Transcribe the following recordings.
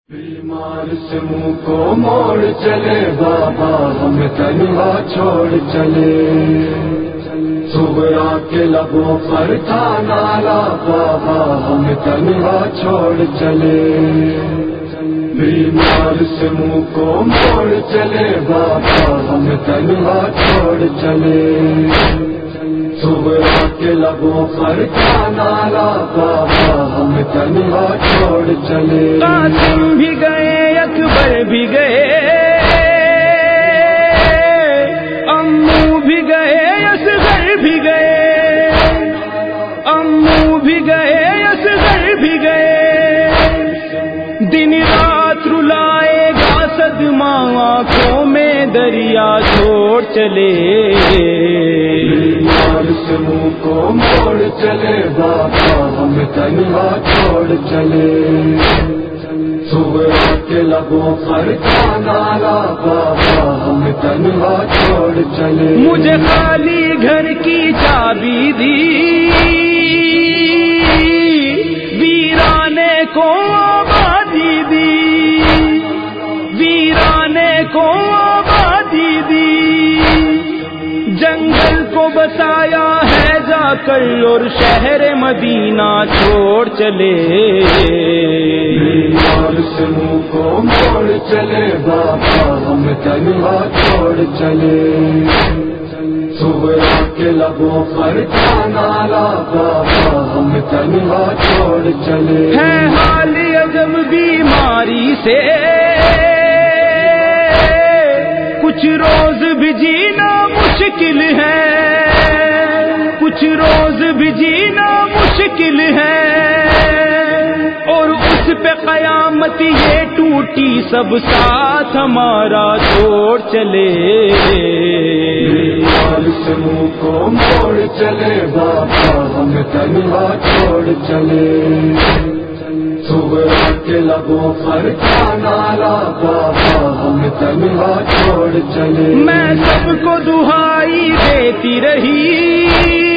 بیمار سے منہ کو موڑ چلے بابا ہم تنہا چھوڑ چلے، صبح کے لبوں پر تھا نالا بابا ہم تنہا چھوڑ چلے، بیمار سے منہ کو موڑ چلے بابا ہم تنہا چھوڑ چلے، صبح کے لبوں پر تھا نالا بابا ہم تنہا چھوڑ چلے، قاسم بھی گئے اکبر بھی گئے، امو بھی گئے اصغر بھی گئے، امو بھی گئے اصغر بھی گئے، دن رات رلائے گا صدمہ آنکھوں میں دریا چھوڑ چلے، بیمار سے منہ کو موڑ چلے بابا ہم تنہا چھوڑ چلے، صبح کے لبوں پر تھا نالا بابا ہم تنہا چھوڑ چلے، مجھے خالی گھر کی چابی دی، ویرانے کو آبادی دی، ویرانے کو آبادی دی، جنگل کو بسایا ہے جا کر اور شہر مدینہ چھوڑ چلے، بیمار سے منہ کو موڑ چلے بابا ہم تنہا چھوڑ چلے، صبح کے لبوں پر تھا نالا بابا ہم تنہا چھوڑ چلے، ہے حال عجب بیماری سے کچھ روز بھی جینا مشکل ہے، کچھ روز بھی جینا مشکل ہے، اور اس پہ قیامت یہ ٹوٹی سب ساتھ ہمارا چھوڑ چلے، بیمار سے منہ کو موڑ چلے بابا ہم تنہا چھوڑ چلے، صبح کے لبوں پر تھا نالا بابا ہم تنہا چھوڑ چلے، میں سب کو دہائی دیتی رہی،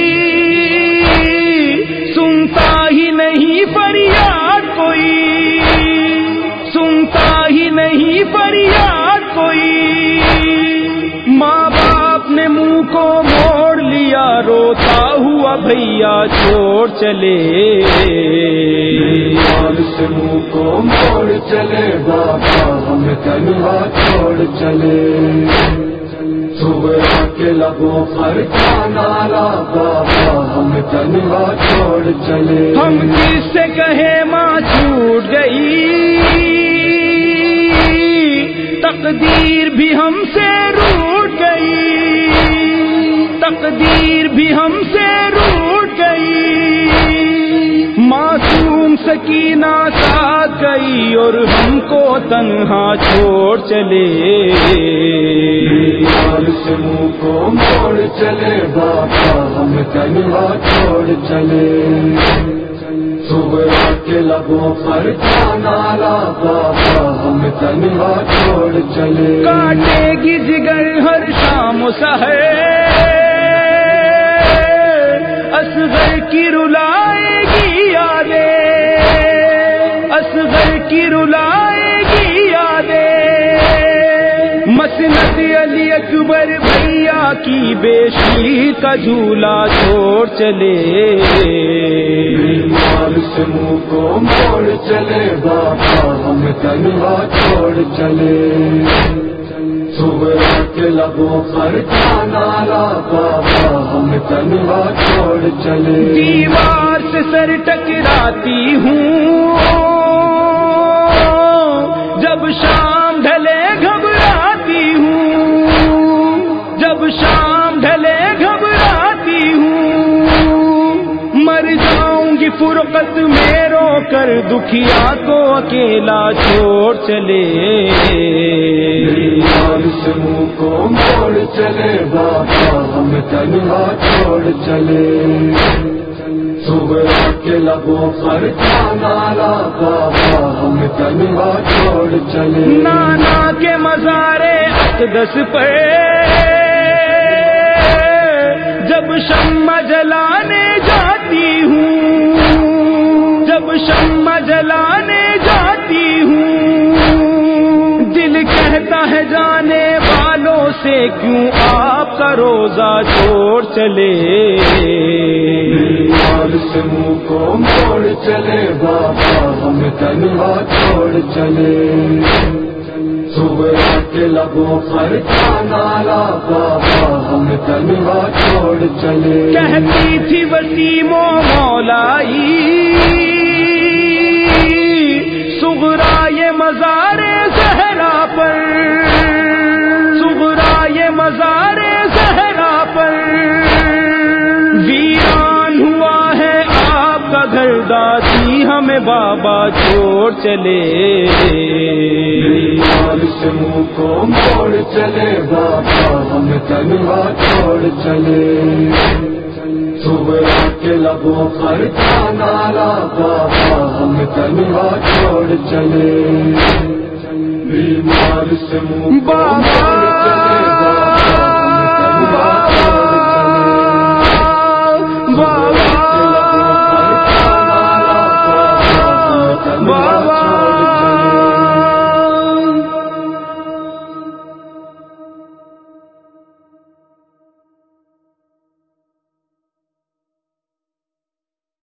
سنتا ہی نہیں فریاد کوئی، سنتا ہی نہیں فریاد کوئی، ماں باپ نے منہ کو موڑ لیا روتا ہوا بھیا چھوڑ چلے، بیمار سے منہ کو موڑ چلے بابا ہم تنہا چھوڑ چلے، صبح کے لبوں پر تھا نالا بابا ہم تنہا چھوڑ چلے، ہم کس سے کہے ماں چھوٹ گئی، تقدیر بھی ہم سے روٹ گئی، تقدیر بھی ہم سے روٹ گئی، معصوم سکینہ ساتھ گئی اور ہم کو تنہا چھوڑ چلے، بیمار سے منہ کو موڑ چلے بابا ہم تنہا چھوڑ چلے، صبح کے لبوں پر تھا نالا بابا ہم تنہا چھوڑ چلے، کاٹے گی جگر ہر شام و سحر، اصغر کی رلائے گی یادیں، اصغر کی رلائے گی یادیں، مسند علی اکبر بھیا کی بیشی کا جھولا چھوڑ چلے، بیمار سے منہ کو موڑ چلے بابا ہم تنہا چھوڑ چلے، صبح کے لبوں پر تھا نالا بابا ہم تنہا چھوڑ چلے، دیوار سے سر ٹکراتی ہوں جب شام ڈھلے گھبراتی ہوں، جب شام ڈھلے گھبراتی ہوں، مر جاؤں گی فرقت میں رو کر دکھیا کو اکیلا چھوڑ چلے، بیمار سے منہ کو موڑ چلے بابا ہم تنہا چھوڑ چلے، صبح کے لبوں پر تھا نالا بابا ہم تنہا چھوڑ چلے، نانا کے مزار اقدس پر جب شمع جلانے جاتی ہوں، جب شمع جلانے جاتی ہوں، کیوں آپ کا روزہ چھوڑ چلے؟ بیمار سے منہ کو موڑ چلے بابا ہمیں تنہا چھوڑ چلے، صبح کے لبوں پر کا نالا بابا ہمیں تنہا چھوڑ چلے۔ کہتی تھی وسیم و مولائی صغرا یہ مزار زہرا پر، صغرا یہ مزار زہرا پر ویران ہوا ہے آپ کا گھر، داسی ہمیں بابا چھوڑ چلے۔ بیمار سے منہ کو موڑ چلے بابا ہمیں تنہا چھوڑ چلے، صبح کے لبوں پر کا نالا بابا ہمیں تنہا چھوڑ چلے، بیمار سے منہ کو بابا